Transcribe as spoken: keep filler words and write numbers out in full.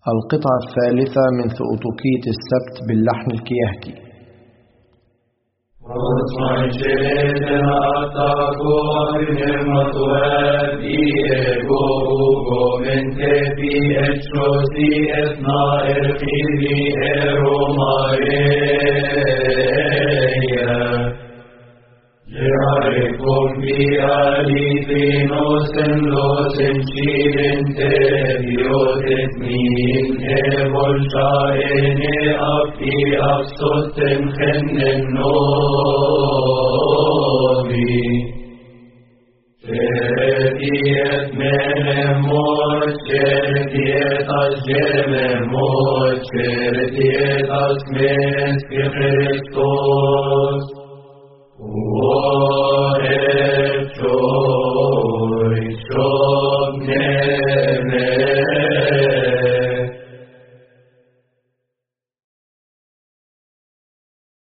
القطعة الثالثة من ثؤطوكية السبت باللحن الكيهكي. Jerikum bi alifinosen losen shirin teviotet min evol shaene afi afsoten chennen novi. Sheretiet menemot, sheretiet asjememot, sheretiet asmes ki Christos. Ore